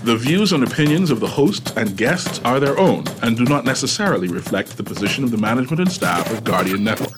The views and opinions of the host and guests are their own and do not necessarily reflect the position of the management and staff of Guardian Network.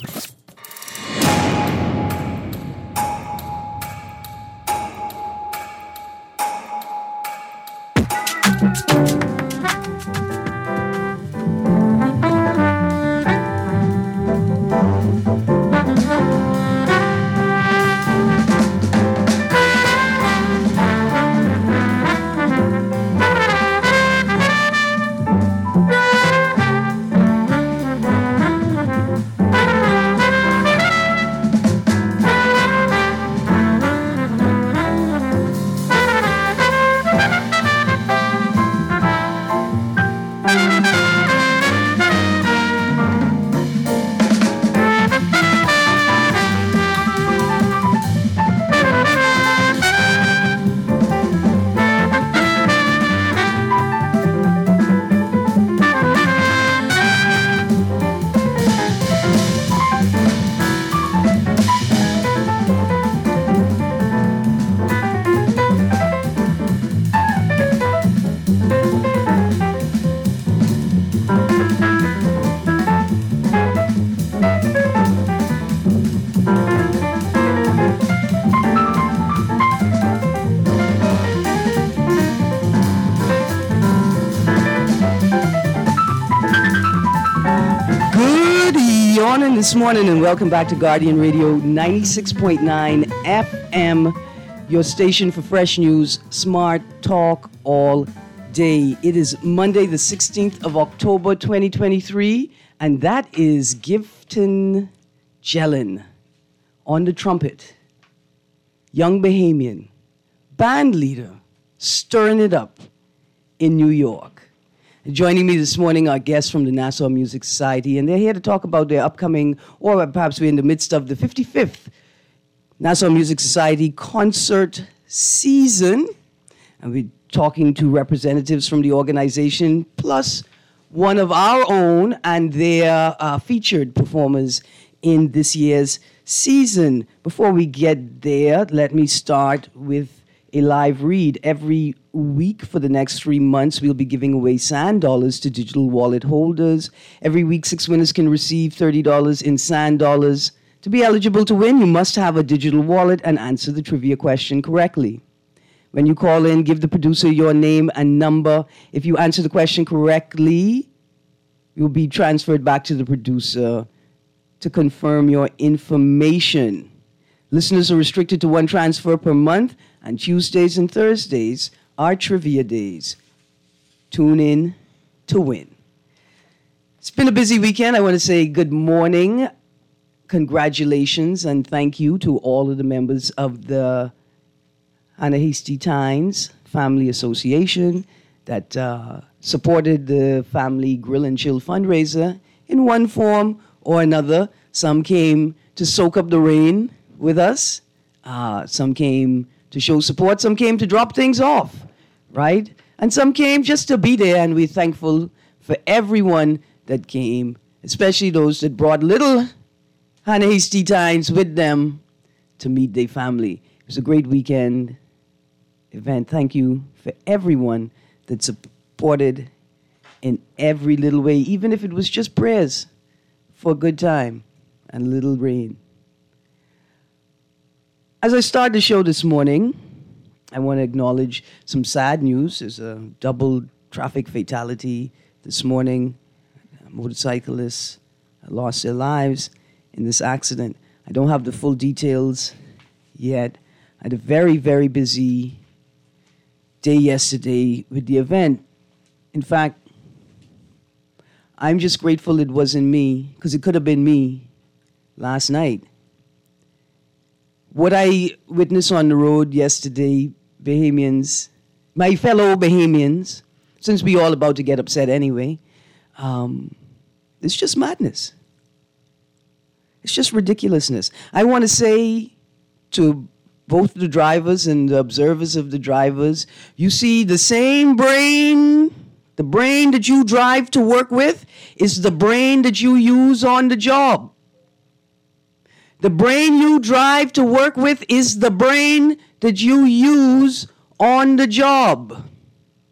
This morning, and welcome back to Guardian Radio 96.9 FM, your station for fresh news, smart talk all day. It is Monday, the 16th of October, 2023, and that is Gifton Jellin on the trumpet. Young Bahamian, band leader, stirring it up in New York. Joining me this morning are guests from the Nassau Music Society, and they're here to talk about their upcoming, or perhaps we're in the midst of the 55th Nassau Music Society concert season. And we're talking to representatives from the organization, plus one of our own, and their featured performers in this year's season. Before we get there, let me start with a live read. Every week for the next 3 months, we'll be giving away sand dollars to digital wallet holders. Every week, 6 winners can receive $30 in sand dollars. To be eligible to win, you must have a digital wallet and answer the trivia question correctly. When you call in, give the producer your name and number. If you answer the question correctly, you'll be transferred back to the producer to confirm your information. Listeners are restricted to one transfer per month, and Tuesdays and Thursdays are trivia days. Tune in to win. It's been a busy weekend. I want to say good morning, congratulations, and thank you to all of the members of the Anahesti Tynes Family Association that supported the Family Grill and Chill fundraiser in one form or another. Some came to soak up the rain with us. Some came to show support. Some came to drop things off, right? And some came just to be there, and we're thankful for everyone that came, especially those that brought little Anahesti Tynes with them to meet their family. It was a great weekend event. Thank you for everyone that supported in every little way, even if it was just prayers for a good time and a little rain. As I start the show this morning, I want to acknowledge some sad news. There's a double traffic fatality this morning. Motorcyclists lost their lives in this accident. I don't have the full details yet. I had a very, very busy day yesterday with the event. In fact, I'm just grateful it wasn't me, because it could have been me last night. What I witnessed on the road yesterday, Bahamians, my fellow Bahamians, since we all about to get upset anyway, it's just madness. It's just ridiculousness. I want to say to both the drivers and the observers of the drivers, you see the same brain, the brain that you drive to work with is the brain that you use on the job. The brain you drive to work with is the brain that you use on the job.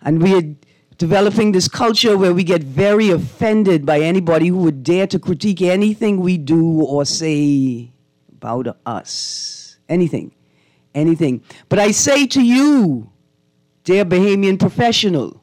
And we are developing this culture where we get very offended by anybody who would dare to critique anything we do or say about us. Anything. But I say to you, dear Bahamian professional,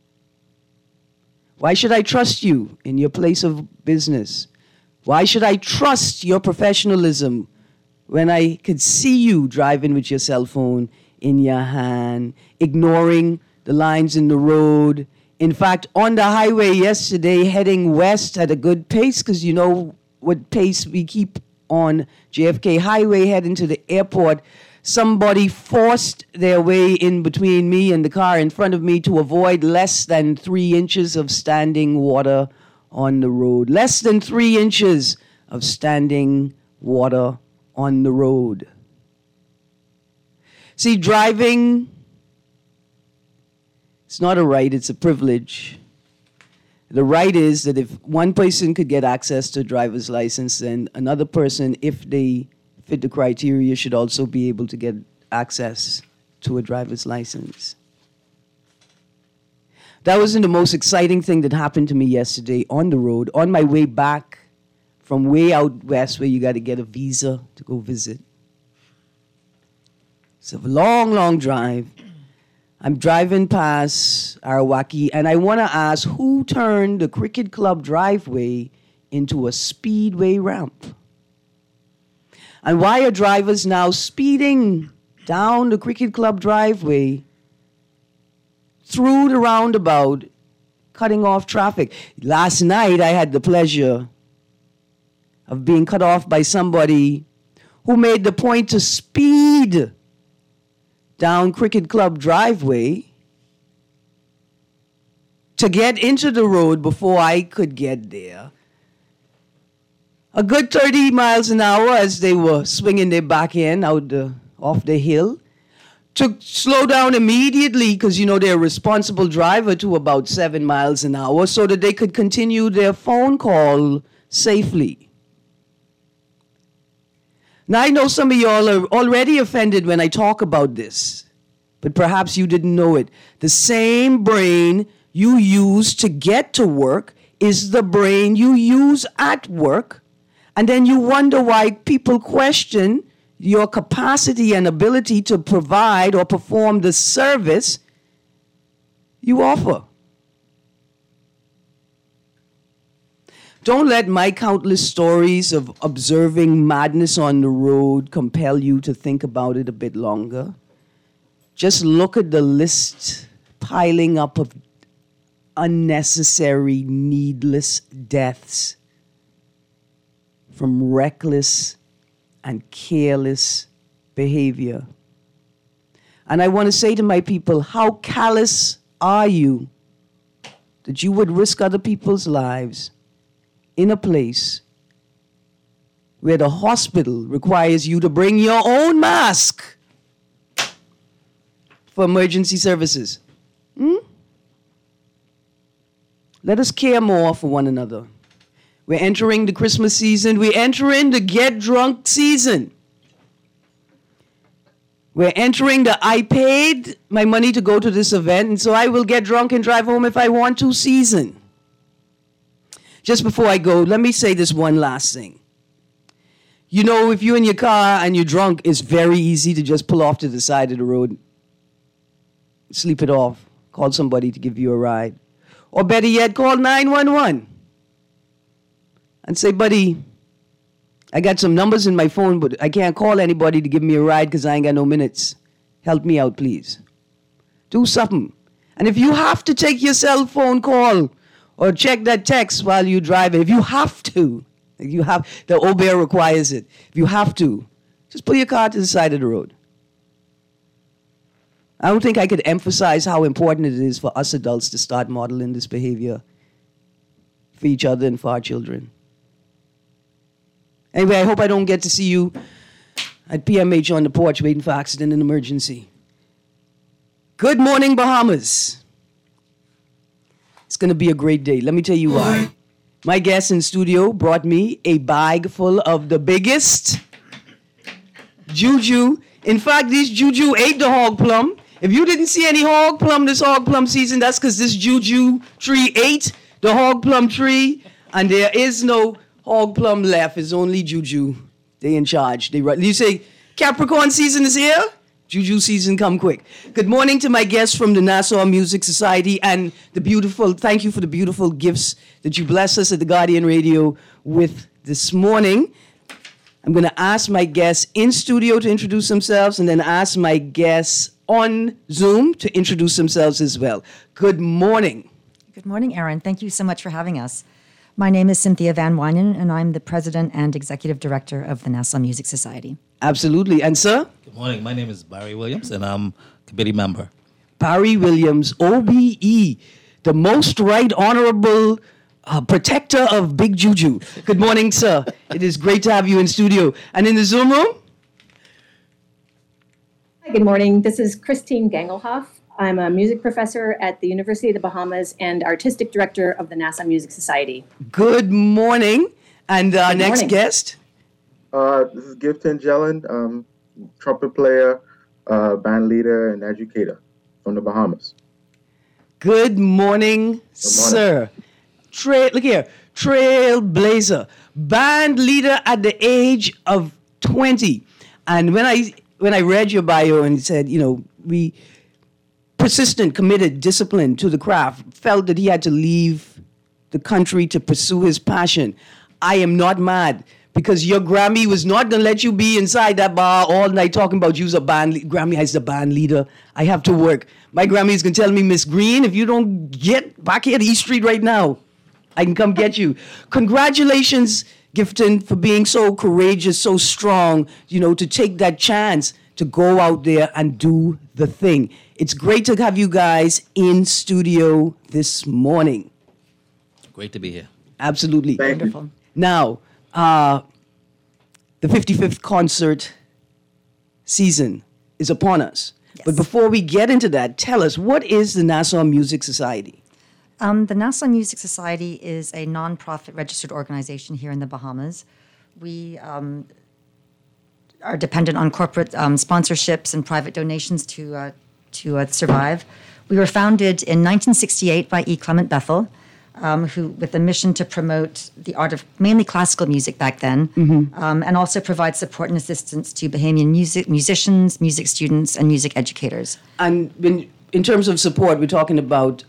why should I trust you in your place of business? Why should I trust your professionalism when I could see you driving with your cell phone in your hand, ignoring the lines in the road? In fact, on the highway yesterday, heading west at a good pace, because you know what pace we keep on JFK Highway heading to the airport, somebody forced their way in between me and the car in front of me to avoid less than 3 inches of standing water on the road. Less than 3 inches of standing water on the road. See, driving, it's not a right, it's a privilege. The right is that if one person could get access to a driver's license, then another person, if they fit the criteria, should also be able to get access to a driver's license. That wasn't the most exciting thing that happened to me yesterday on the road, on my way back from way out west where you got to get a visa to go visit. It's a long, long drive. I'm driving past Arawaki, and I want to ask, who turned the cricket club driveway into a speedway ramp? And why are drivers now speeding down the cricket club driveway through the roundabout, cutting off traffic? Last night, I had the pleasure of being cut off by somebody who made the point to speed down cricket club driveway to get into the road before I could get there. A good 30 miles an hour as they were swinging their back end off the hill. To slow down immediately, because, you know, they're a responsible driver, to about 7 miles an hour so that they could continue their phone call safely. Now, I know some of y'all are already offended when I talk about this, but perhaps you didn't know it. The same brain you use to get to work is the brain you use at work. And then you wonder why people question your capacity and ability to provide or perform the service you offer. Don't let my countless stories of observing madness on the road compel you to think about it a bit longer. Just look at the list piling up of unnecessary, needless deaths from reckless and careless behavior. And I want to say to my people, how callous are you that you would risk other people's lives in a place where the hospital requires you to bring your own mask for emergency services? Let us care more for one another. We're entering the Christmas season. We're entering the get drunk season. We're entering the I paid my money to go to this event, and so I will get drunk and drive home if I want to season. Just before I go, let me say this one last thing. You know, if you're in your car and you're drunk, it's very easy to just pull off to the side of the road, sleep it off, call somebody to give you a ride. Or better yet, call 911 and say, buddy, I got some numbers in my phone, but I can't call anybody to give me a ride because I ain't got no minutes. Help me out, please. Do something. And if you have to take your cell phone call or check that text while you drive, if you have to, the OBER requires it. If you have to, just pull your car to the side of the road. I don't think I could emphasize how important it is for us adults to start modeling this behavior for each other and for our children. Anyway, I hope I don't get to see you at PMH on the porch waiting for accident and emergency. Good morning, Bahamas. It's going to be a great day. Let me tell you why. My guest in studio brought me a bag full of the biggest juju. In fact, this juju ate the hog plum. If you didn't see any hog plum this hog plum season, that's because this juju tree ate the hog plum tree, and there is no hog plum left. It's only juju. They in charge. You say Capricorn season is here? Juju season come quick. Good morning to my guests from the Nassau Music Society and thank you for the beautiful gifts that you bless us at the Guardian Radio with this morning. I'm going to ask my guests in studio to introduce themselves and then ask my guests on Zoom to introduce themselves as well. Good morning. Good morning, Aaron. Thank you so much for having us. My name is Cynthia Van Wynen, and I'm the president and executive director of the Nassau Music Society. Absolutely. And sir? Good morning. My name is Barry Williams, and I'm committee member. Barry Williams, OBE, the most right honorable protector of Big Juju. Good morning, sir. It is great to have you in studio. And in the Zoom room? Hi, good morning. This is Christine Gangelhoff. I'm a music professor at the University of the Bahamas and artistic director of the Nassau Music Society. Good morning. And our next guest? This is Gifton Jelland, trumpet player, band leader, and educator from the Bahamas. Good morning, sir. Look here, trailblazer, band leader at the age of 20. And when I read your bio and it said, we persistent, committed, disciplined to the craft, felt that he had to leave the country to pursue his passion. I am not mad. Because your Grammy was not going to let you be inside that bar all night talking about you's a band Grammy as the band leader. I have to work. My Grammy is going to tell me, Miss Green, if you don't get back here to East Street right now, I can come get you. Congratulations, Gifton, for being so courageous, so strong, to take that chance to go out there and do the thing. It's great to have you guys in studio this morning. Great to be here. Absolutely. Wonderful. Now, the 55th concert season is upon us. Yes. But before we get into that, tell us, what is the Nassau Music Society? The Nassau Music Society is a nonprofit registered organization here in the Bahamas. We are dependent on corporate sponsorships and private donations to survive. We were founded in 1968 by E. Clement Bethel, who with a mission to promote the art of mainly classical music back then, and also provide support and assistance to Bahamian musicians, music students, and music educators. And in terms of support, we're talking about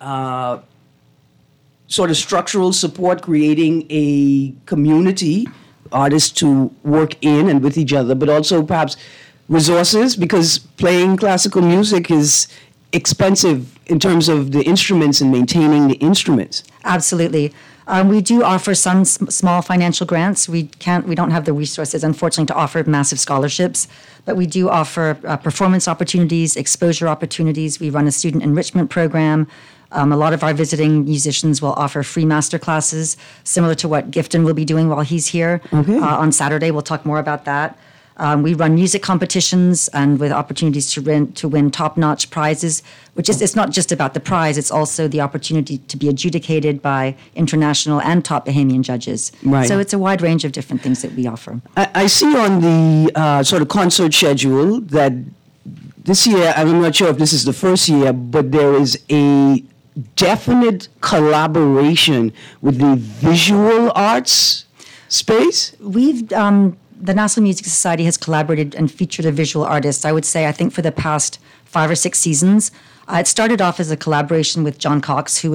sort of structural support, creating a community, artists to work in and with each other, but also perhaps resources, because playing classical music is expensive in terms of the instruments and maintaining the instruments. Absolutely. We do offer some small financial grants. We don't have the resources, unfortunately, to offer massive scholarships, but we do offer performance opportunities, exposure opportunities. We run a student enrichment program. A lot of our visiting musicians will offer free master classes, similar to what Gifton will be doing while he's here. On Saturday, we'll talk more about that. We run music competitions and with opportunities to win top-notch prizes, which is it's not just about the prize, it's also the opportunity to be adjudicated by international and top Bahamian judges. Right. So it's a wide range of different things that we offer. I see on the sort of concert schedule that this year, I'm not sure if this is the first year, but there is a definite collaboration with the visual arts space. The Nassau Music Society has collaborated and featured a visual artist, I would say, I think for the past 5 or 6 seasons. It started off as a collaboration with John Cox, who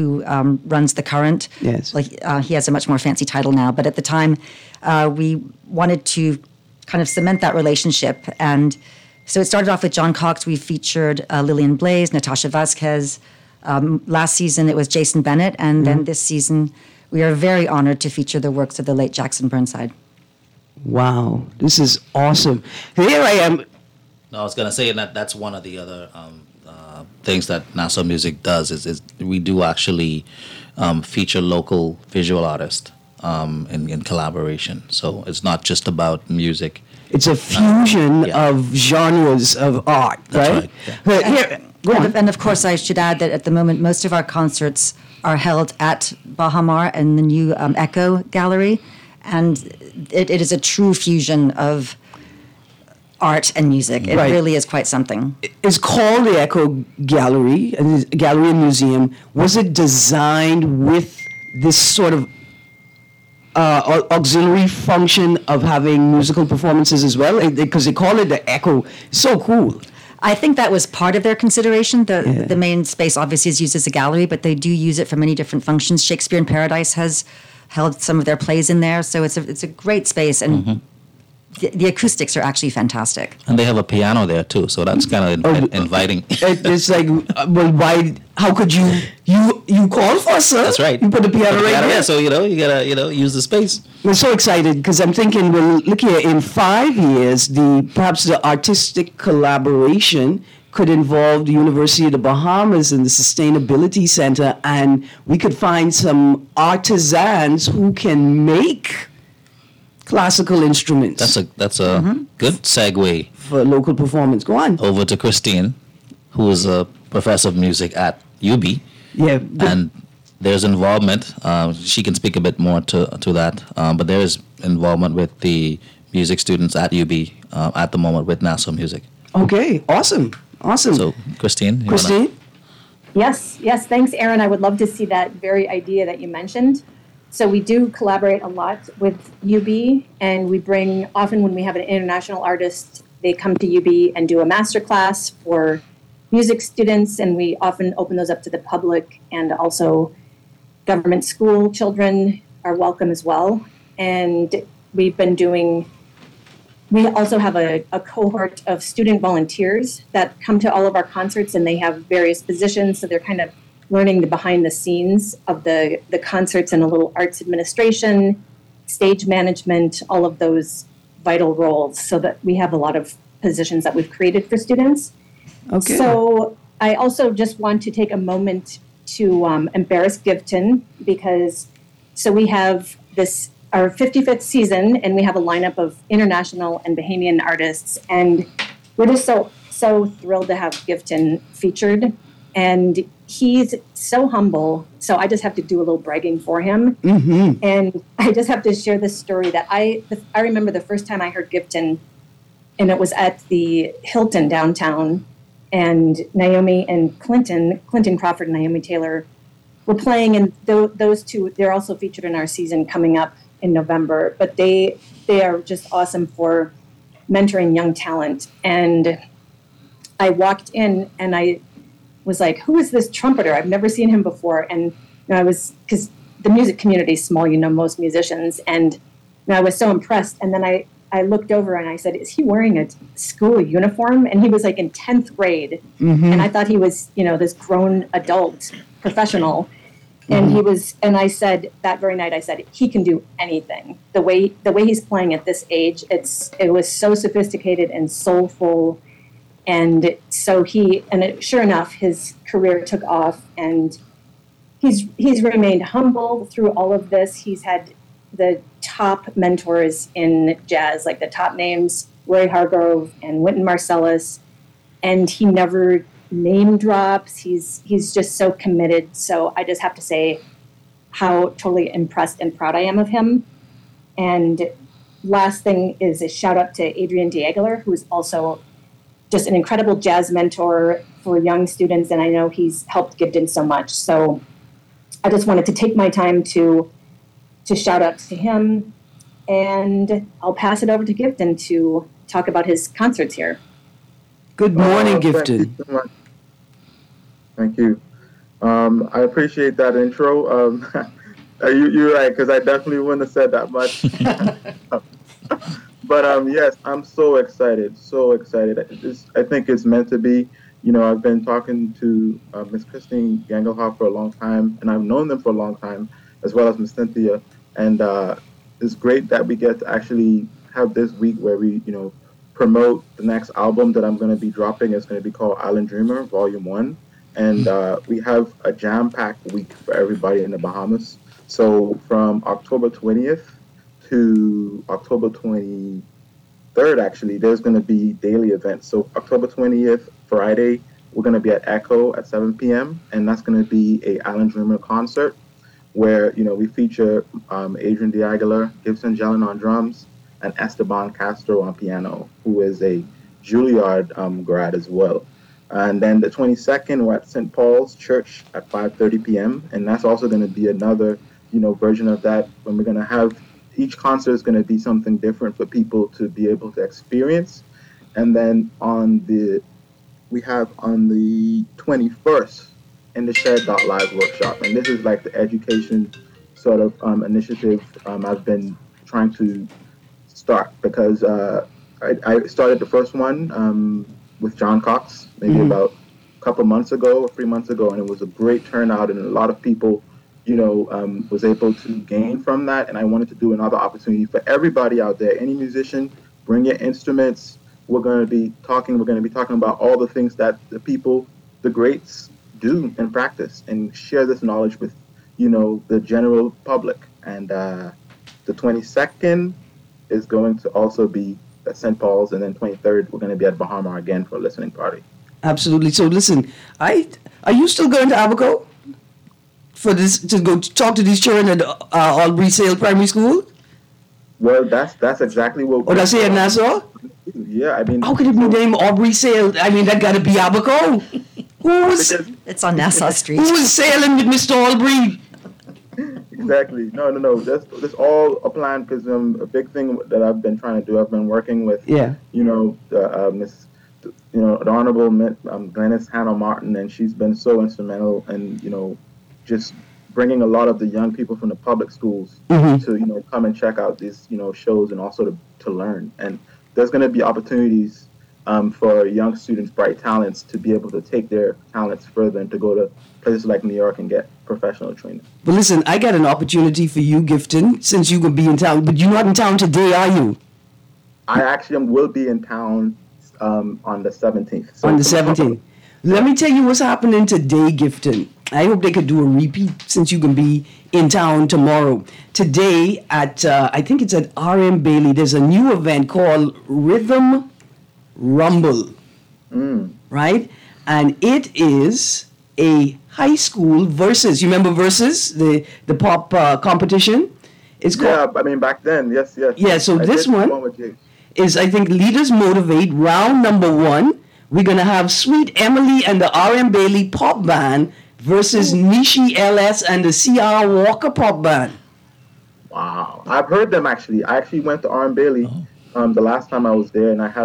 runs The Current. Yes. He has a much more fancy title now, but at the time, we wanted to kind of cement that relationship. And so it started off with John Cox. We featured Lillian Blaze, Natasha Vasquez. Last season, it was Jason Bennett. And then this season, we are very honored to feature the works of the late Jackson Burnside. Wow, this is awesome. Here I am. No, I was going to say that's one of the other things that Nassau Music does is we do actually feature local visual artists in collaboration. So it's not just about music. It's a fusion of genres of art, right? Yeah. But here, go on. And of course, I should add that at the moment, most of our concerts are held at Bahamar and the new Echo Gallery. And it is a true fusion of art and music. It Right. really is quite something. It's called the Echo Gallery, Gallery and Museum. Was it designed with this sort of auxiliary function of having musical performances as well? Because they call it the Echo. So cool. I think that was part of their consideration. The main space obviously is used as a gallery, but they do use it for many different functions. Shakespeare in Paradise has held some of their plays in there, so it's a great space, and the acoustics are actually fantastic. And they have a piano there too, so that's kind of inviting. It's like, well, why? How could you call for us, sir? That's right. You put the piano right there. Yeah, so you gotta use the space. We're so excited because I'm thinking, well, look here, in 5 years, perhaps the artistic collaboration could involve the University of the Bahamas and the Sustainability Center, and we could find some artisans who can make classical instruments That's a good segue for local performance. Go on. over to Christine, who is a professor of music at UB, Yeah. and there's involvement. She can speak a bit more to that, but there is involvement with the music students at UB at the moment with Nassau Music. Okay. Awesome. So, Christine, you wanna- Christine? Yes, thanks, Aaron. I would love to see that very idea that you mentioned. So we do collaborate a lot with UB, and we bring, often when we have an international artist, they come to UB and do a master class for music students, and we often open those up to the public, and also government school children are welcome as well. And we also have a cohort of student volunteers that come to all of our concerts, and they have various positions, so they're kind of learning the behind the scenes of the concerts and a little arts administration, stage management, all of those vital roles, so that we have a lot of positions that we've created for students. Okay. So I also just want to take a moment to embarrass Gifton, because we have our 55th season, and we have a lineup of international and Bahamian artists, and we're just so thrilled to have Gifton featured. And he's so humble, so I just have to do a little bragging for him. Mm-hmm. And I just have to share this story that I remember the first time I heard Gifton, and it was at the Hilton downtown, and Naomi and Clinton Crawford and Naomi Taylor were playing, and those two, they're also featured in our season coming up in November, but they are just awesome for mentoring young talent. And I walked in, and I was like, who is this trumpeter? I've never seen him before. And because the music community is small, most musicians, and I was so impressed. And then I looked over and I said, is he wearing a school uniform? And he was like in 10th grade. Mm-hmm. And I thought he was, this grown adult professional. And and I said, that very night, I said, he can do anything. The way he's playing at this age, it was so sophisticated and soulful. And so sure enough, his career took off, and he's remained humble through all of this. He's had the top mentors in jazz, like the top names, Roy Hargrove and Wynton Marsalis, and he never name drops. He's just so committed. So I just have to say how totally impressed and proud I am of him. And last thing is a shout out to Adrian DeAguilar, who is also just an incredible jazz mentor for young students, and I know he's helped Gifton so much. So I just wanted to take my time to shout out to him, and I'll pass it over to Gifton to talk about his concerts here. Good morning, Thank you Gifton. so much. Thank you. I appreciate that intro. You're right, because I definitely wouldn't have said that much. But yes, I'm so excited. I think it's meant to be. I've been talking to Miss Christine Gangelhoff for a long time, and I've known them for a long time, as well as Miss Cynthia. And it's great that we get to actually have this week where we, promote the next album that I'm going to be dropping. It's going to be called Island Dreamer, Volume 1. And we have a jam-packed week for everybody in the Bahamas. So from October 20th to October 23rd, actually, there's going to be daily events. So October 20th, Friday, we're going to be at Echo at 7 p.m., and that's going to be a Island Dreamer concert where, we feature Adrian DeAguilar, Gibson Jellin on drums, and Esteban Castro on piano, who is a Juilliard grad as well. And then the 22nd, we're at St. Paul's Church at 5:30 p.m. And that's also going to be another, version of that, when we're going to have, each concert is going to be something different for people to be able to experience. And then we have on the 21st, In the Shed Live workshop. And this is like the education sort of initiative I've been trying to start, because I started the first one with John Cox maybe about a couple months ago, 3 months ago, and it was a great turnout, and a lot of people, was able to gain from that. And I wanted to do another opportunity for everybody out there. Any musician, bring your instruments. We're going to be talking about all the things that the greats do and practice, and share this knowledge with, the general public. And the 22nd is going to also be at St. Paul's, and then 23rd, we're going to be at Bahama again for a listening party. Absolutely. So listen, are you still going to Abaco for this, to go talk to these children at Albury Sale Primary School? Well, that's exactly what. Or that's here in Nassau? Yeah, I mean. How could it be named Aubrey Sale? I mean, that got to be Abaco. It's on Nassau Street. Who was sailing with Mr. Albury? Exactly. No. That's all a plan, because a big thing that I've been trying to do. I've been working with. Yeah. The Honorable Glennis Hannah Martin, and she's been so instrumental in just bringing a lot of the young people from the public schools to come and check out these shows, and also to learn. And there's going to be opportunities for young students, bright talents, to be able to take their talents further and to go to places like New York and get professional training. But listen, I got an opportunity for you, Gifton, since you could be in town. But you're not in town today, are you? I actually will be in town on the 17th. So on the 17th. Let me tell you what's happening today, Gifton. I hope they could do a repeat, since you can be in town tomorrow. Today at, I think it's at R.M. Bailey, there's a new event called Rhythm Rumble, right? And it is a high school versus, you remember versus, the pop competition? It's called, I mean, back then, yes. Yeah, so this one is, I think, Leaders Motivate, round number 1. We're going to have Sweet Emily and the R.M. Bailey Pop Band versus Nishi LS and the C.R. Walker Pop Band. Wow. I've heard them, actually. I actually went to R.M. Bailey the last time I was there, and I had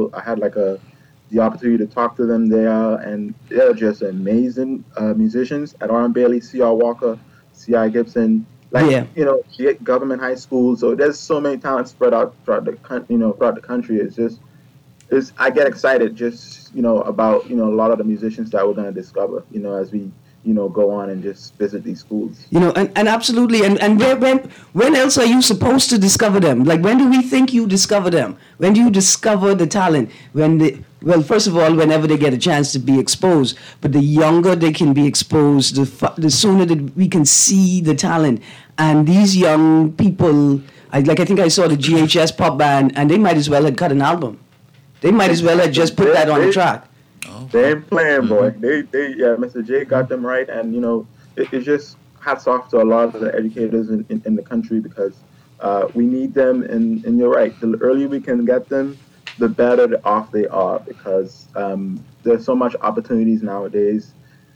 the opportunity to talk to them there, and they're just amazing musicians at R.M. Bailey, C.R. Walker, C.I. Gibson, government high school. So there's so many talents spread out throughout the country. I get excited just about a lot of the musicians that we're going to discover as we go on and just visit these schools. And absolutely. And when else are you supposed to discover them? Like, when do we think you discover them? When do you discover the talent? First of all, whenever they get a chance to be exposed. But the younger they can be exposed, the sooner that we can see the talent. And these young people, I think I saw the GHS Pop Band, and they might as well have cut an album. They might as well have just put that on the track. They ain't playing, boy. Mr. J got them right, and it's just hats off to a lot of the educators in the country, because we need them, and you're right. The earlier we can get them, the better off they are, because there's so much opportunities nowadays.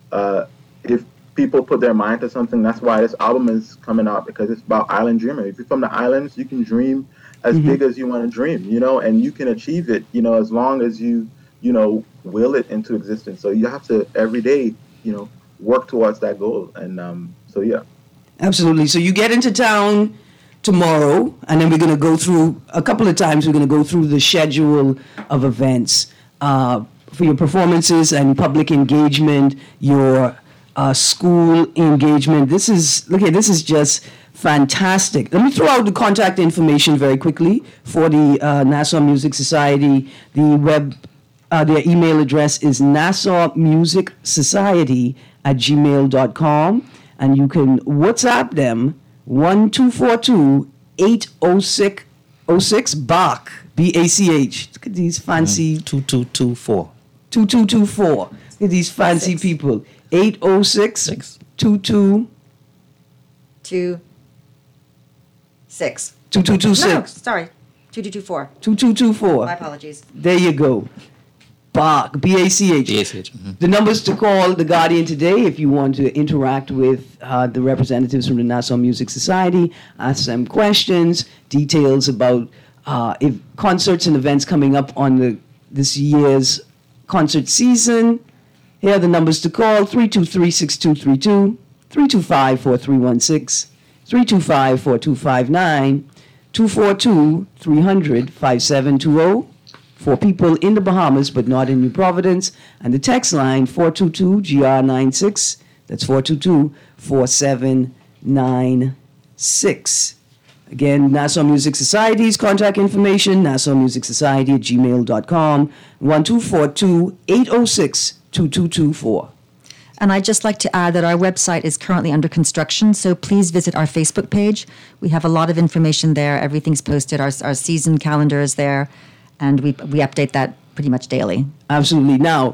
If people put their mind to something, that's why this album is coming out, because it's about island dreaming. If you're from the islands, you can dream as big as you want to dream, and you can achieve it, as long as you will it into existence. So you have to every day, work towards that goal. And Absolutely. So you get into town tomorrow, and then we're going to go through a couple of times. We're going to go through the schedule of events for your performances and public engagement, your school engagement. This is just fantastic. Let me throw out the contact information very quickly for the Nassau Music Society. Their email address is nassaumusicsociety@gmail.com, and you can WhatsApp them 1242-806-06 Bach, B-A-C-H. Look at these fancy 2224. 2224. Look at these fancy people. 806 2226. 6. 2226. No, sorry. 2224. 2224. My apologies. There you go. BACH, B-A-C-H. B-A-C-H. Mm-hmm. The numbers to call The Guardian today if you want to interact with the representatives from the Nassau Music Society, ask them questions, details about if concerts and events coming up on this year's concert season. Here are the numbers to call: 323-6232, 325-4316, 325-4259, 242-300-5720. For people in the Bahamas but not in New Providence, and the text line 422-GR96. That's 422-4796. Again, Nassau Music Society's contact information, nassaumusicsociety@gmail.com, 1242-806-2224. And I'd just like to add that our website is currently under construction, so please visit our Facebook page. We have a lot of information there. Everything's posted. Our season calendar is there, and we update that pretty much daily. Absolutely. Now,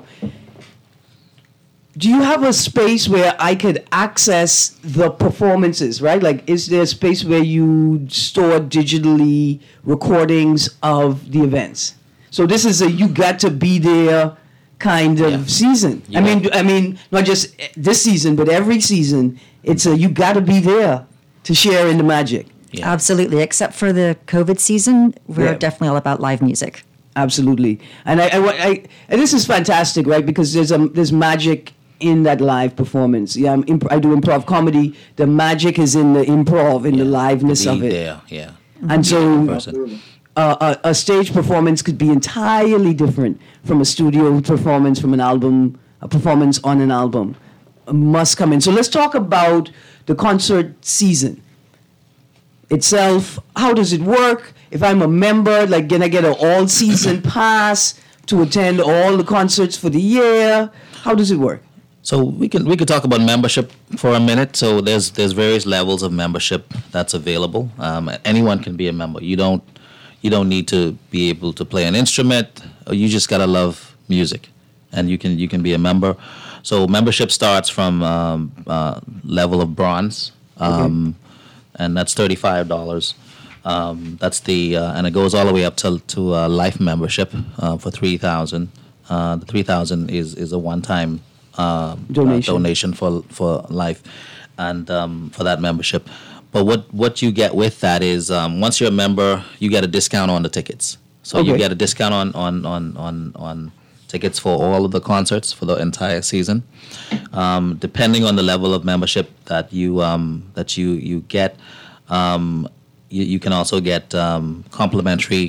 do you have a space where I could access the performances, right? Like, is there a space where you store digitally recordings of the events? So this is a you got to be there kind of season. Yeah. I mean, not just this season, but every season. It's a you got to be there to share in the magic. Yeah. Absolutely. Except for the COVID season, we're Yeah. definitely all about live music. Absolutely, and I and this is fantastic, right? Because there's magic in that live performance. Yeah, I do improv comedy. The magic is in the improv, in the liveness Be of it. there, yeah. And so Person. a stage performance could be entirely different from a studio performance, from an album, a performance on an album. Must come in. So let's talk about the concert season itself. How does it work? If I'm a member, like, can I get an all-season pass to attend all the concerts for the year? How does it work? So we could talk about membership for a minute. So there's various levels of membership that's available. Anyone can be a member. You don't need to be able to play an instrument. You just gotta love music, and you can be a member. So membership starts from level of bronze, and that's $35. That's and it goes all the way up to life membership for $3,000. The $3,000 is a one-time donation for life, and for that membership. But what you get with that is once you're a member, you get a discount on the tickets. So you get a discount on tickets for all of the concerts for the entire season. Depending on the level of membership that you get, you can also get complimentary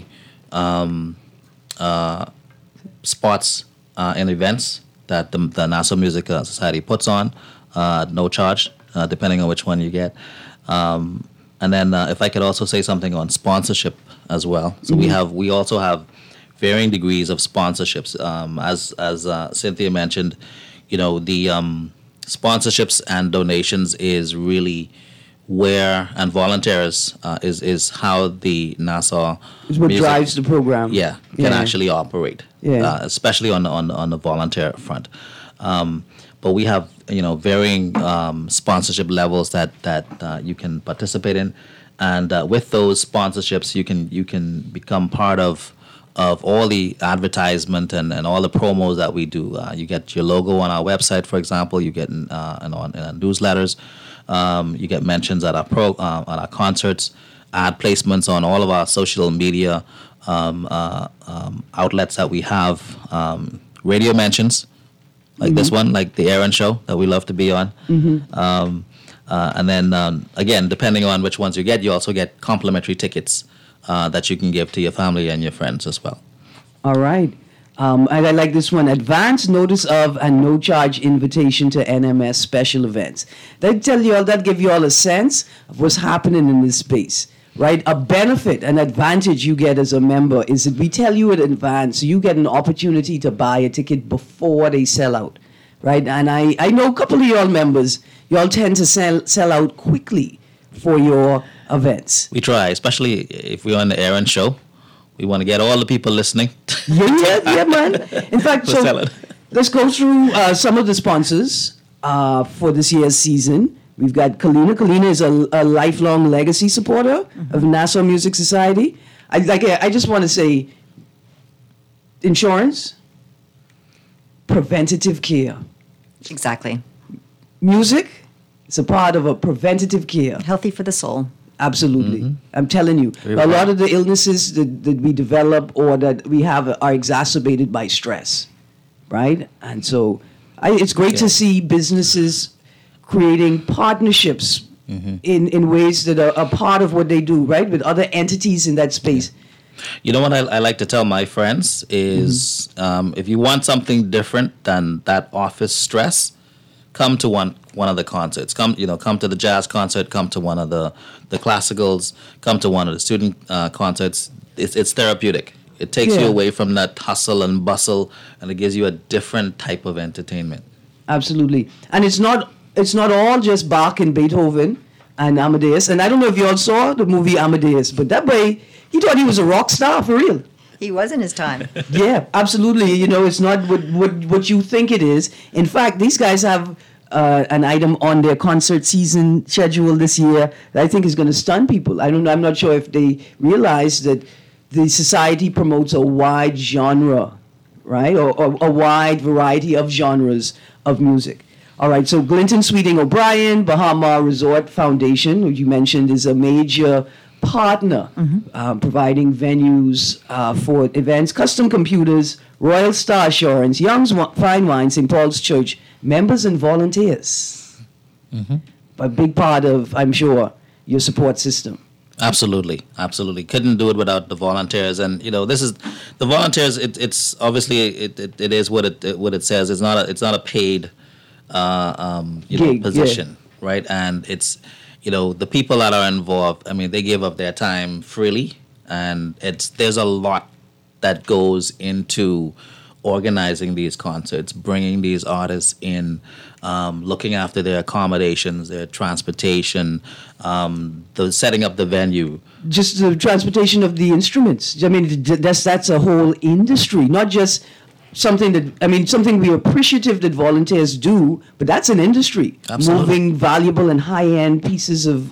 spots in events that the Nassau Music Society puts on, no charge, depending on which one you get. And then if I could also say something on sponsorship as well. So we also have varying degrees of sponsorships. As Cynthia mentioned, the sponsorships and donations is really where, and volunteers is how the Nassau Is what Music, drives the program. can actually operate, especially on the volunteer front. But we have varying sponsorship levels that you can participate in, and with those sponsorships you can become part of all the advertisement and all the promos that we do. You get your logo on our website, for example. You get in our newsletters. You get mentions at our on our concerts, ad placements on all of our social media outlets that we have, radio mentions like this one, like the Aaron Show that we love to be on. And then again, depending on which ones you get, you also get complimentary tickets that you can give to your family and your friends as well. All right. And I like this one: advance notice of and no charge invitation to NMS special events. That give you all a sense of what's happening in this space, right? A benefit, an advantage you get as a member is that we tell you in advance, so you get an opportunity to buy a ticket before they sell out, right? And I know a couple of y'all members, y'all tend to sell out quickly for your events. We try, especially if we're on the Aaron Show. We want to get all the people listening. Yeah, man. In fact, We'll sell it. let's go through some of the sponsors for this year's season. We've got Kalina. Kalina is a lifelong legacy supporter of Nassau Music Society. I just want to say, insurance, preventative care. Exactly. Music is a part of a preventative care. Healthy for the soul. Absolutely. I'm telling you, a lot of the illnesses that we develop or that we have are exacerbated by stress, right? And so it's great to see businesses creating partnerships in ways that are a part of what they do, right? With other entities in that space. You know what I like to tell my friends is if you want something different than that office stress, come to one of the concerts. Come to the jazz concert. Come to one of the classicals. Come to one of the student concerts. It's therapeutic. It takes you away from that hustle and bustle, and it gives you a different type of entertainment. Absolutely, and it's not all just Bach and Beethoven and Amadeus. And I don't know if you all saw the movie Amadeus, but that boy, he thought he was a rock star for real. He was in his time. Yeah, absolutely. It's not what you think it is. In fact, these guys have an item on their concert season schedule this year that I think is going to stun people. I'm not sure if they realize that the society promotes a wide genre, right, or a wide variety of genres of music. All right, so Glinton Sweeting O'Brien, Bahama Resort Foundation, which you mentioned, is a major partner providing venues for events, custom computers, Royal Star Assurance, Young's Fine Wine, St. Paul's Church, members and volunteers. A big part of, I'm sure, your support system. Absolutely. Couldn't do it without the volunteers, and this is the volunteers. It's obviously it is what it says. It's not a paid Gig, position, right? And it's the people that are involved. I mean, they give up their time freely, and there's a lot that goes into organizing these concerts, bringing these artists in, looking after their accommodations, their transportation, the setting up the venue. Just the transportation of the instruments. I mean, that's a whole industry, not just something we're appreciative that volunteers do, but that's an industry. Absolutely. Moving valuable and high-end pieces of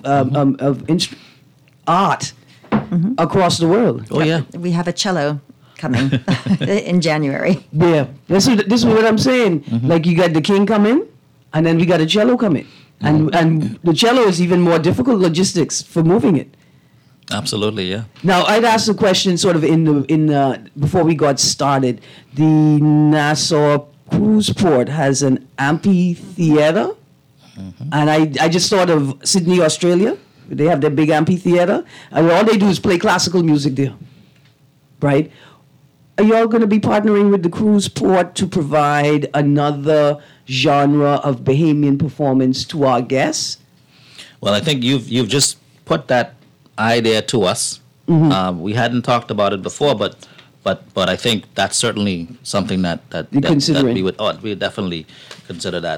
art across the world. Oh, yeah. We have a cello coming in January. Yeah, this is what I'm saying. Like, you got the king coming, and then we got a cello coming. And the cello is even more difficult logistics for moving it. Absolutely, yeah. Now, I'd asked a question sort of before we got started. The Nassau Cruise Port has an amphitheater, and I just thought of Sydney, Australia. They have their big amphitheater, and all they do is play classical music there, right? Are you all going to be partnering with the Cruise Port to provide another genre of Bahamian performance to our guests? Well, I think you've just put that idea to us. We hadn't talked about it before, but I think that's certainly something that we would definitely consider that.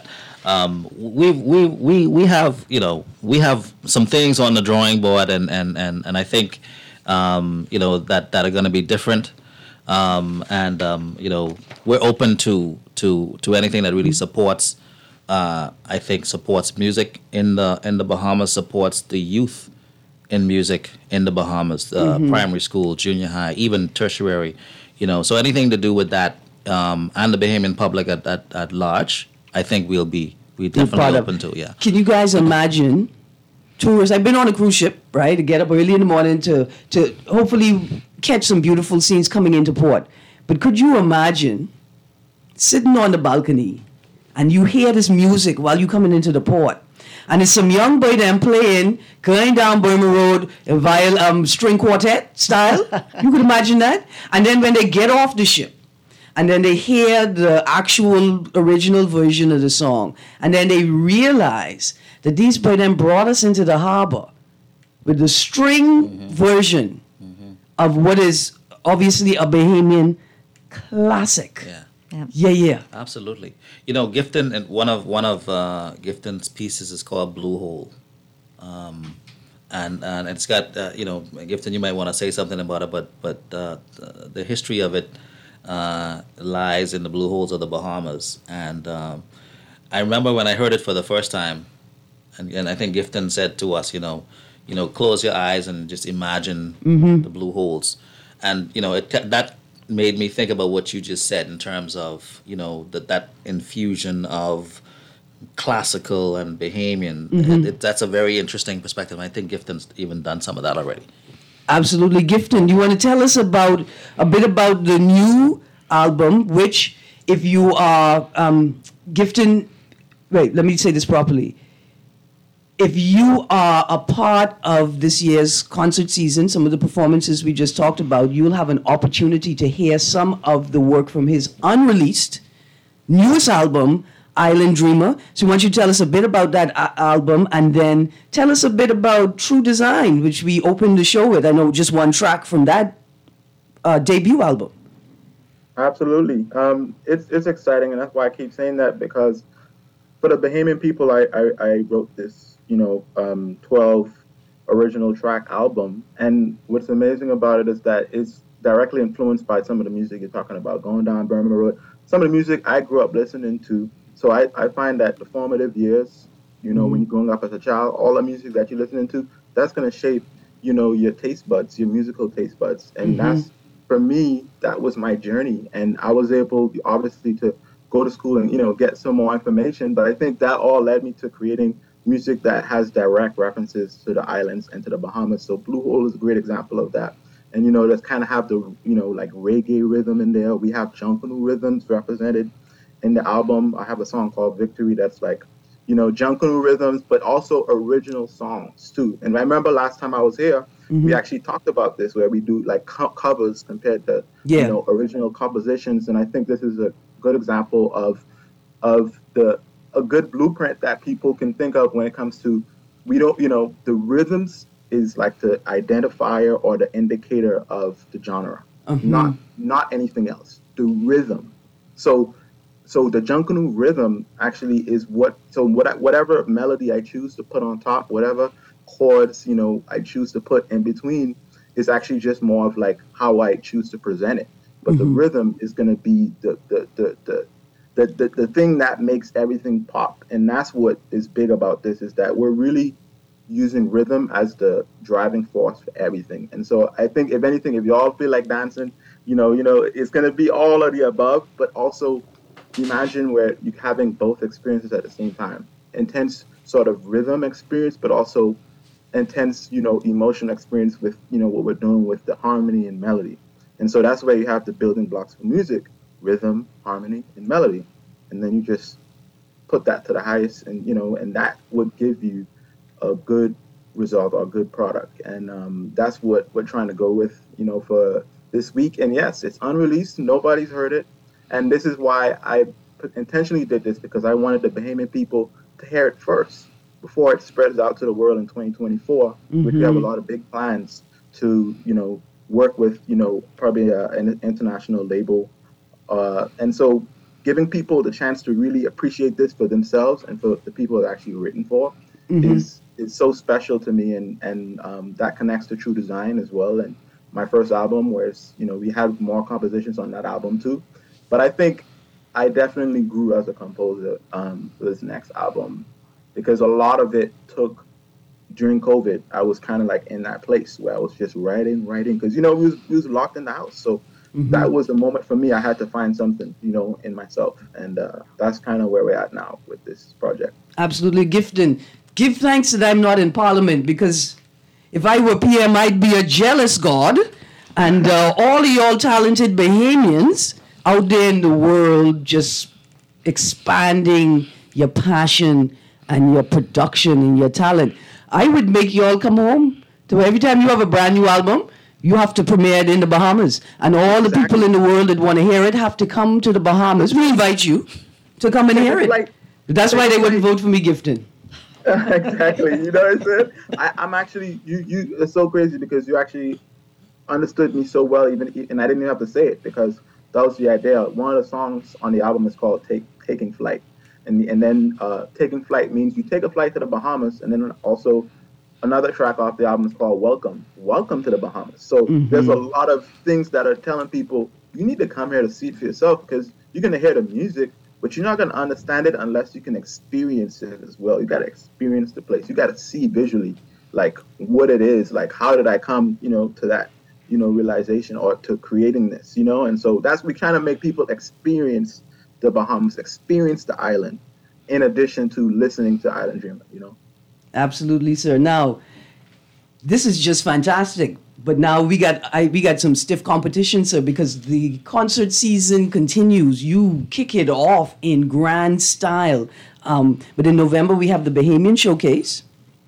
We have some things on the drawing board, and I think that are going to be different. We're open to anything that really supports. I think supports music in the Bahamas, supports the youth in music in the Bahamas, primary school, junior high, even tertiary. So anything to do with that and the Bahamian public at large, I think we definitely open to. Yeah. Can you guys imagine tourists? I've been on a cruise ship, right? To get up early in the morning to hopefully catch some beautiful scenes coming into port. But could you imagine sitting on the balcony and you hear this music while you're coming into the port? And it's some young boy them playing, going down Burma Road, via string quartet style. You could imagine that. And then when they get off the ship, and then they hear the actual original version of the song, and then they realize that these boy them brought us into the harbor with the string version of what is obviously a Bahamian classic. Yeah. Yeah. Absolutely. Gifton, and one of Gifton's pieces is called Blue Hole, and it's got Gifton. You might want to say something about it, but the history of it lies in the blue holes of the Bahamas. And I remember when I heard it for the first time, and I think Gifton said to us, close your eyes and just imagine the blue holes. And, that made me think about what you just said in terms of, that infusion of classical and Bahamian. That's a very interesting perspective. I think Gifton's even done some of that already. Absolutely. Gifton, you want to tell us a bit about the new album, which if you are Gifton, wait, let me say this properly. If you are a part of this year's concert season, some of the performances we just talked about, you'll have an opportunity to hear some of the work from his unreleased newest album, Island Dreamer. So why don't you tell us a bit about that album, and then tell us a bit about True Design, which we opened the show with. I know just one track from that debut album. Absolutely. It's exciting, and that's why I keep saying that, because for the Bahamian people, I wrote this 12 original track album, and what's amazing about it is that it's directly influenced by some of the music you're talking about, going down Birmingham Road, some of the music I grew up listening to. So I find that the formative years, when you're growing up as a child, all the music that you're listening to, that's going to shape, your taste buds, your musical taste buds. And that's, for me, that was my journey. And I was able, obviously, to go to school and, get some more information. But I think that all led me to creating music that has direct references to the islands and to the Bahamas. So Blue Hole is a great example of that. And, let's kind of have the, like reggae rhythm in there. We have Junkanoo rhythms represented in the album. I have a song called Victory that's like, Junkanoo rhythms, but also original songs too. And I remember last time I was here, we actually talked about this, where we do like covers compared to, original compositions. And I think this is a good example of a good blueprint that people can think of when it comes to, the rhythms is like the identifier or the indicator of the genre, not anything else. The rhythm. So the Junkanoo rhythm actually is whatever melody I choose to put on top, whatever chords, I choose to put in between, is actually just more of like how I choose to present it. But the rhythm is going to be the thing that makes everything pop. And that's what is big about this, is that we're really using rhythm as the driving force for everything. And so I think, if anything, if y'all feel like dancing, it's going to be all of the above, but also imagine where you're having both experiences at the same time. Intense sort of rhythm experience, but also intense, emotion experience with, what we're doing with the harmony and melody. And so that's where you have the building blocks for music: rhythm, harmony, and melody. And then you just put that to the highest, and, and that would give you a good result or a good product. And that's what we're trying to go with, for this week. And yes, it's unreleased. Nobody's heard it. And this is why I intentionally did this, because I wanted the Bahamian people to hear it first before it spreads out to the world in 2024, which we have a lot of big plans to, work with, probably an international label. And so giving people the chance to really appreciate this for themselves and for the people it's actually written for is so special to me. And that connects to True Design as well. And my first album, where we have more compositions on that album too. But I think I definitely grew as a composer for this next album, because a lot of it took during COVID. I was kind of like in that place where I was just writing, because, we was locked in the house. So that was the moment for me. I had to find something, in myself. And that's kind of where we're at now with this project. Absolutely. Gifton, give thanks that I'm not in Parliament, because if I were PM, I'd be a jealous God. And all of y'all talented Bahamians out there in the world, just expanding your passion and your production and your talent. I would make you all come home. So every time you have a brand new album, you have to premiere it in the Bahamas. And all the people in the world that want to hear it have to come to the Bahamas. We invite you to come and hear it. That's why they wouldn't vote for me, Gifton. Exactly. You know what I'm saying? I'm actually, you. It's so crazy, because you actually understood me so well, and I didn't even have to say it, because that was the idea. One of the songs on the album is called Taking Flight. And then Taking Flight means you take a flight to the Bahamas. And then also another track off the album is called Welcome to the Bahamas. So there's a lot of things that are telling people, you need to come here to see it for yourself, because you're going to hear the music, but you're not going to understand it unless you can experience it as well. You got to experience the place. You got to see visually, like what it is, like how did I come, to that, realization or to creating this, and so we kind of make people experience the Bahamas, experience the island, in addition to listening to Island Dreamer. Absolutely, sir. Now, this is just fantastic. But now we got some stiff competition, sir, because the concert season continues. You kick it off in grand style. But in November, we have the Bahamian Showcase.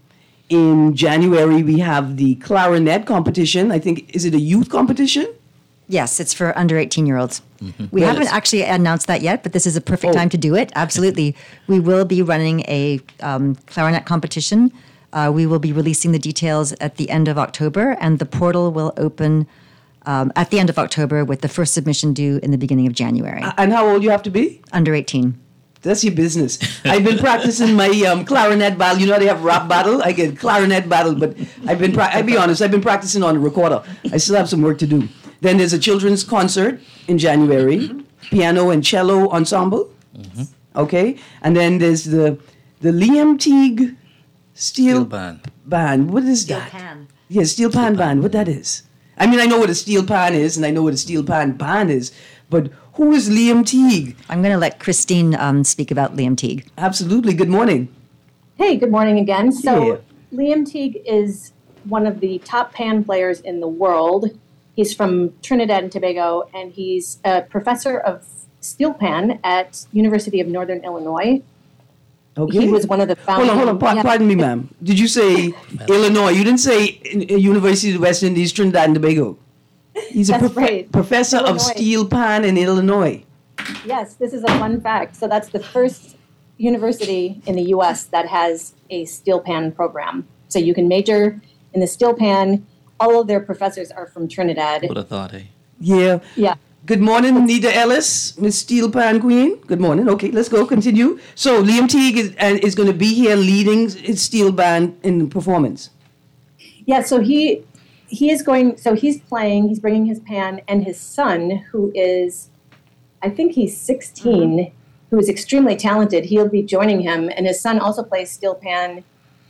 In January, we have the clarinet competition. I think, is it a youth competition? Yes, it's for under 18-year-olds. Mm-hmm. We haven't actually announced that yet, but this is a perfect time to do it. Absolutely. We will be running a clarinet competition. We will be releasing the details at the end of October, and the portal will open at the end of October with the first submission due in the beginning of January. And how old you have to be? Under 18. That's your business. I've been practicing my clarinet battle. You know they have rap battle? I get clarinet battle, but I'll be honest, I've been practicing on the recorder. I still have some work to do. Then there's a children's concert in January, piano and cello ensemble. Mm-hmm. Okay? And then there's the Liam Teague Steel Band. What is that? Steel Pan. Yeah, Steel Pan Band. What that is? I mean, I know what a steel pan is, and I know what a steel pan band is, but who is Liam Teague? I'm going to let Christine speak about Liam Teague. Absolutely. Good morning. Hey, good morning again. So Liam Teague is one of the top pan players in the world. He's from Trinidad and Tobago, and he's a professor of steel pan at University of Northern Illinois. Okay. He was one of the founders. Hold on. Pardon me, ma'am. Did you say Illinois? You didn't say University of the West Indies, Trinidad and Tobago. He's a professor Illinois. of steel pan in Illinois. Yes, this is a fun fact. So that's the first university in the U.S. that has a steel pan program. So you can major in the steel pan. All of their professors are from Trinidad. Would have thought, eh? Yeah. Yeah. Good morning, Nita Ellis, Miss Steel Pan Queen. Good morning. Okay, let's go. Continue. So Liam Teague is going to be here leading his steel band in performance. Yeah. So he is going. So he's playing. He's bringing his pan, and his son, who is, I think he's 16, who is extremely talented. He'll be joining him, and his son also plays steel pan,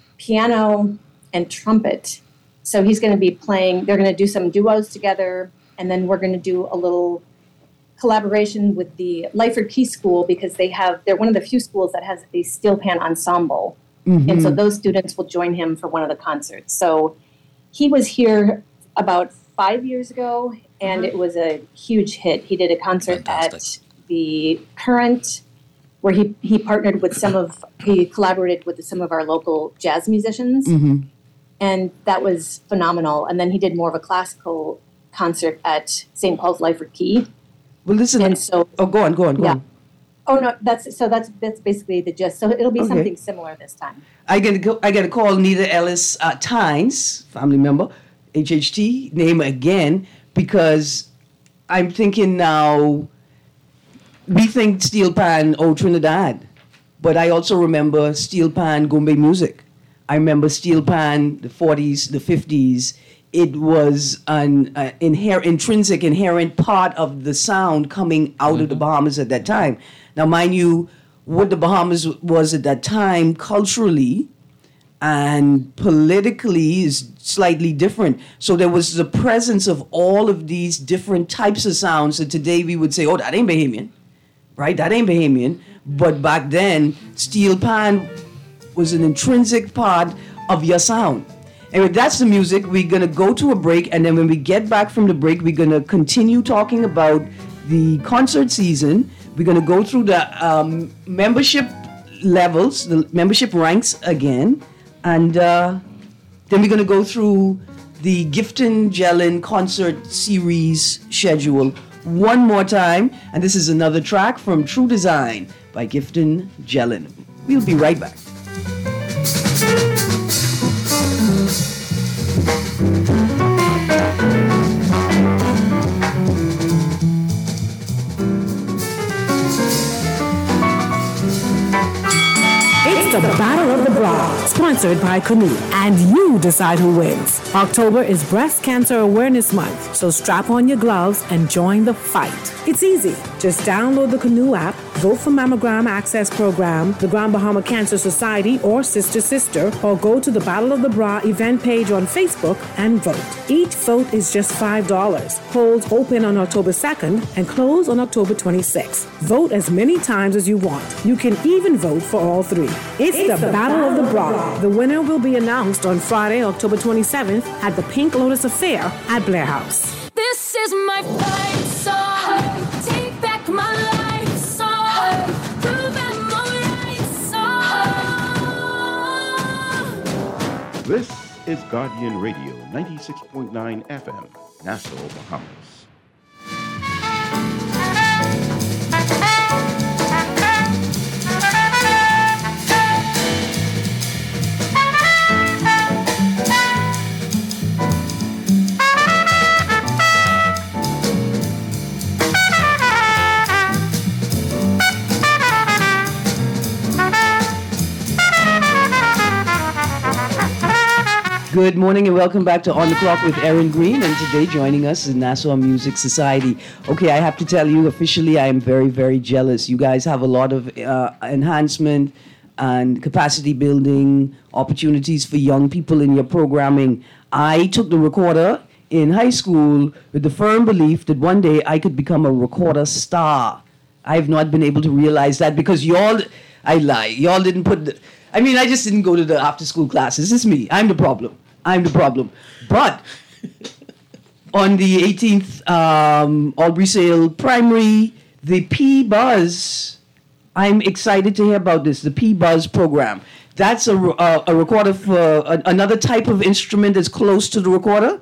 piano, and trumpet. So he's going to be playing. They're going to do some duos together. And then we're going to do a little collaboration with the Lyford Key School because they're one of the few schools that has a steel pan ensemble. Mm-hmm. And so those students will join him for one of the concerts. So he was here about 5 years ago, and it was a huge hit. He did a concert at the Current where he partnered with he collaborated with some of our local jazz musicians. Mm-hmm. And that was phenomenal. And then he did more of a classical concert at St. Paul's Lyford Key. Well, listen. And so, go on. Yeah. Oh no, that's basically the gist. So it'll be something similar this time. I got to call Nita Ellis Tynes, family member, HHT name again, because I'm thinking now. We think steel pan, Trinidad, but I also remember steel pan Gombe music. I remember steel pan, the 40s, the 50s. It was an intrinsic, inherent part of the sound coming out of the Bahamas at that time. Now, mind you, what the Bahamas was at that time culturally and politically is slightly different. So there was the presence of all of these different types of sounds that today we would say, oh, that ain't Bahamian, right? That ain't Bahamian. But back then, steel pan was an intrinsic part of your sound. Anyway, that's the music. We're going to go to a break, and then when we get back from the break, we're going to continue talking about the concert season. We're going to go through the membership levels, the membership ranks again, and then we're going to go through the Gifton Jellin concert series schedule one more time, and this is another track from True Design by Gifton Jellin. We'll be right back. It's the the Battle of the Bra, sponsored by Canoe, and you decide who wins. October is Breast Cancer Awareness Month, so strap on your gloves and join the fight. It's easy. Just download the Canoe app, vote for Mammogram Access Program, the Grand Bahama Cancer Society, or Sister Sister, or go to the Battle of the Bra event page on Facebook and vote. Each vote is just $5. Polls open on October 2nd and close on October 26th. Vote as many times as you want. You can even vote for all three. It's the Battle of the Bra. The winner will be announced on Friday, October 27th at the Pink Lotus Affair at Blair House. This is my fight song. Take back my life song. Prove I'm alright song. This is Guardian Radio 96.9 FM, Nassau, Bahamas. Good morning and welcome back to On the Clock with Erin Green, and today joining us is Nassau Music Society. Okay, I have to tell you officially I am very, very jealous. You guys have a lot of enhancement and capacity building opportunities for young people in your programming. I took the recorder in high school with the firm belief that one day I could become a recorder star. I have not been able to realize that because I lie, y'all didn't put I just didn't go to the after-school classes. It's me. I'm the problem. But on the 18th Albury Sale Primary, the P-Buzz, I'm excited to hear about this, the P-Buzz program. That's a recorder for another type of instrument that's close to the recorder?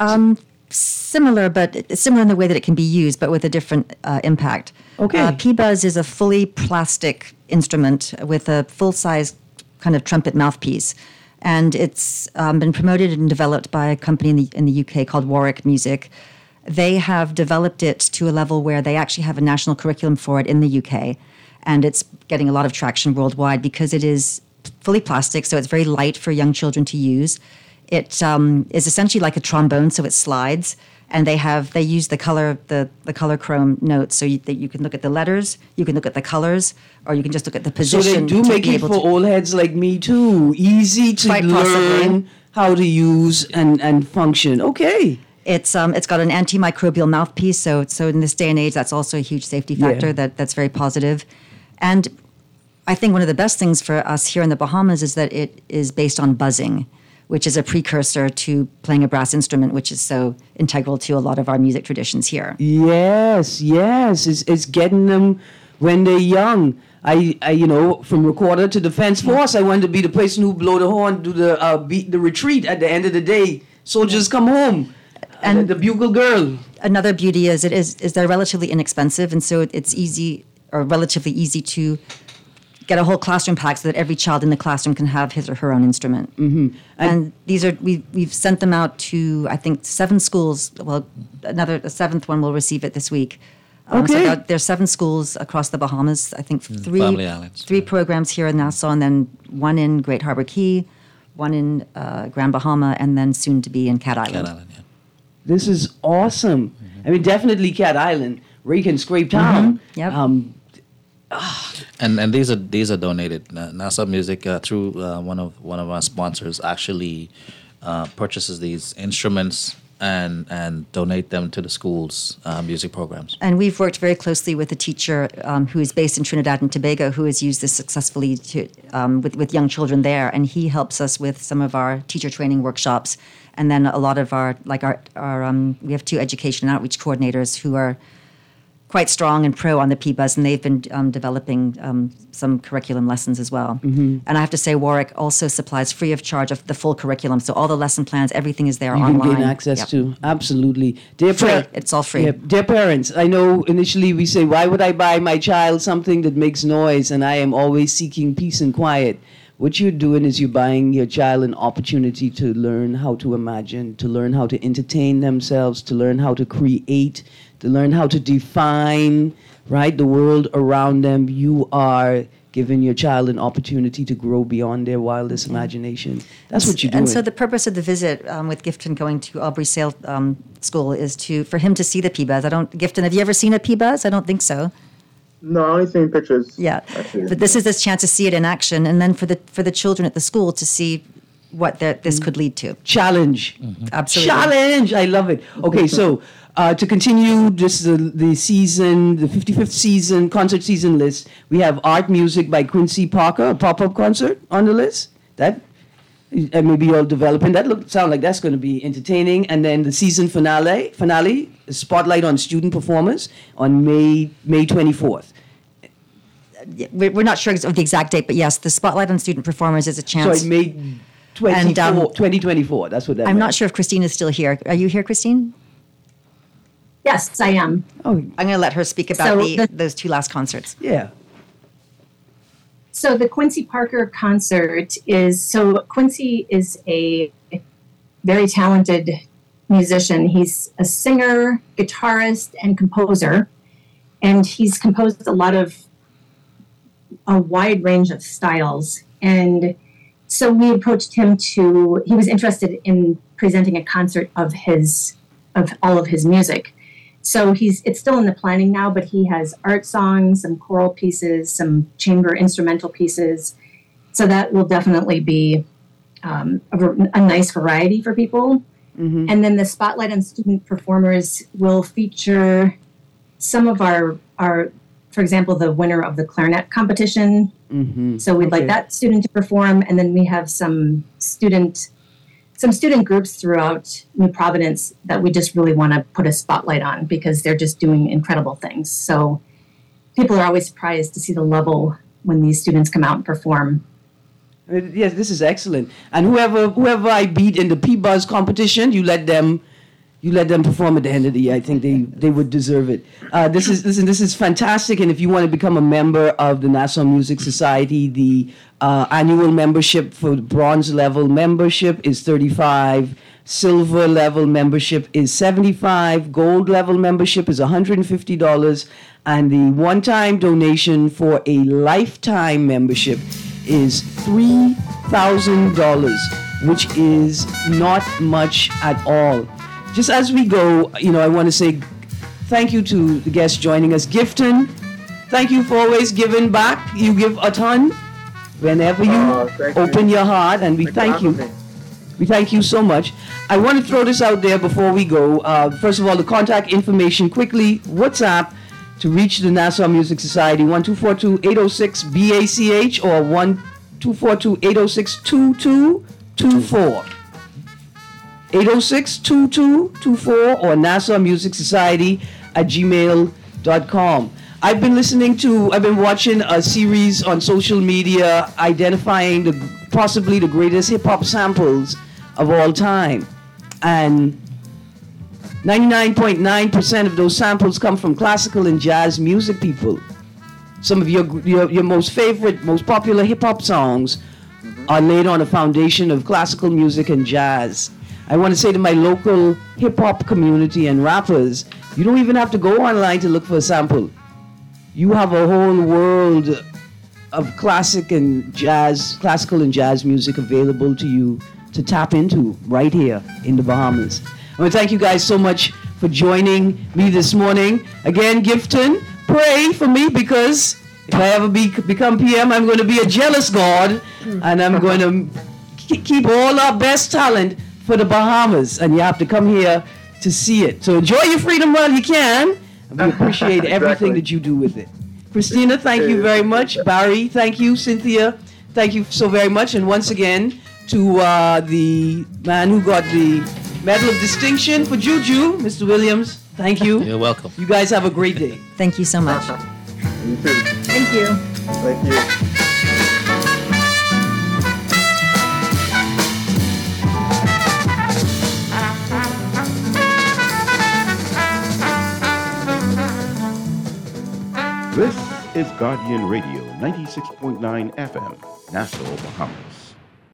Similar, but similar in the way that it can be used, but with a different impact. Okay. P-Buzz is a fully plastic instrument with a full-size kind of trumpet mouthpiece. And it's been promoted and developed by a company in the UK called Warwick Music. They have developed it to a level where they actually have a national curriculum for it in the UK. And it's getting a lot of traction worldwide because it is fully plastic, so it's very light for young children to use. It is essentially like a trombone, so it slides. And they use the color chrome notes, so you can look at the letters, you can look at the colors, or you can just look at the position. So they do make it for old heads like me too, easy to learn how to use and function. Okay. It's got an antimicrobial mouthpiece, so in this day and age, that's also a huge safety factor that's very positive. And I think one of the best things for us here in the Bahamas is that it is based on buzzing, which is a precursor to playing a brass instrument, which is so integral to a lot of our music traditions here. Yes. It's getting them when they're young. I from recorder to defense force, I wanted to be the person who blow the horn, do the beat the retreat at the end of the day. Soldiers come home, and the bugle girl. Another beauty is they're relatively inexpensive, and so it's easy or relatively easy to get a whole classroom pack so that every child in the classroom can have his or her own instrument. Mm-hmm. And these are we've sent them out to I think 7 schools. Well, a 7th one will receive it this week. Okay. So there's 7 schools across the Bahamas. I think three programs here in Nassau, and then 1 in Great Harbor Key, 1 in Grand Bahama, and then soon to be in Cat Island. Cat Island, yeah. This is awesome. Mm-hmm. Definitely Cat Island. Rake and Scrape Town. Mm-hmm. Yep. And these are donated. Nassau Music through one of our sponsors actually purchases these instruments and donate them to the school's music programs. And we've worked very closely with a teacher who is based in Trinidad and Tobago who has used this successfully with young children there, and he helps us with some of our teacher training workshops. And then a lot of our we have 2 education and outreach coordinators who are quite strong and pro on the P-Buzz, and they've been developing some curriculum lessons as well. Mm-hmm. And I have to say, Warwick also supplies free of charge of the full curriculum, so all the lesson plans, everything is there online. You can gain access to, absolutely. It's all free. Dear parents, I know initially we say, why would I buy my child something that makes noise, and I am always seeking peace and quiet. What you're doing is you're buying your child an opportunity to learn how to imagine, to learn how to entertain themselves, to learn how to create, to learn how to define, right, the world around them. You are giving your child an opportunity to grow beyond their wildest imagination. That's what you're doing. And so the purpose of the visit with Gifton going to Aubrey Sale School is for him to see the P-Buzz. Gifton, have you ever seen a P-Buzz? I don't think so. No, I only seen pictures. Yeah, actually. but this is this chance to see it in action, and then for the children at the school to see what this could lead to. Challenge. Absolutely. Challenge. I love it. Okay, so to continue just the season, the 55th season, concert season list, we have Art Music by Quincy Parker, a pop-up concert on the list. That maybe you're developing. Sound like that's going to be entertaining. And then the season finale, Spotlight on Student Performers on May 24th. We're not sure of the exact date, but yes, the Spotlight on Student Performers is a chance. Sorry, May 2024. That's what that I'm meant. not sure if Christine is still here. Are you here, Christine? Yes, I am. Oh, I'm going to let her speak about those two last concerts. yeah. So the Quincy Parker concert Quincy is a very talented musician. He's a singer, guitarist, and composer. And he's composed a wide range of styles. And so we approached him he was interested in presenting a concert of all of his music. So it's still in the planning now, but he has art songs, some choral pieces, some chamber instrumental pieces. So that will definitely be a nice variety for people. Mm-hmm. And then the Spotlight on Student Performers will feature some of our, for example, the winner of the clarinet competition. Mm-hmm. So we'd like that student to perform. And then we have some student groups throughout New Providence that we just really want to put a spotlight on because they're just doing incredible things. So people are always surprised to see the level when these students come out and perform. Yes, this is excellent. And whoever I beat in the P-Buzz competition, you let them perform at the end of the year. I think they would deserve it. This is fantastic. And if you want to become a member of the Nassau Music Society, the annual membership for the bronze level membership is $35. Silver level membership is $75. Gold level membership is $150. And the one-time donation for a lifetime membership is $3,000, which is not much at all. Just as we go, I want to say thank you to the guests joining us. Gifton, thank you for always giving back. You give a ton whenever you open your heart, and we thank you. We thank you so much. I want to throw this out there before we go. First of all, the contact information quickly. WhatsApp to reach the Nassau Music Society, 1242-806-BACH or 1242-806-2224. 806-2224 or nassaumusicsociety@gmail.com. I've been watching a series on social media identifying possibly the greatest hip-hop samples of all time. And 99.9% of those samples come from classical and jazz music, people. Some of your most favorite, most popular hip-hop songs are laid on a foundation of classical music and jazz. I want to say to my local hip-hop community and rappers, you don't even have to go online to look for a sample. You have a whole world of classical and jazz music available to you to tap into right here in the Bahamas. I want to thank you guys so much for joining me this morning. Again, Gifton, pray for me because if I ever become PM, I'm going to be a jealous God and I'm going to keep all our best talent for the Bahamas, and you have to come here to see it. So enjoy your freedom while you can, and we appreciate everything that you do with it. Christina, thank you very much. Barry, thank you. Cynthia, thank you so very much. And once again, to the man who got the Medal of Distinction for Juju, Mr. Williams, thank you. You're welcome. You guys have a great day. Thank you so much. You too. Thank you. Thank you. This is Guardian Radio 96.9 FM, Nassau, Bahamas.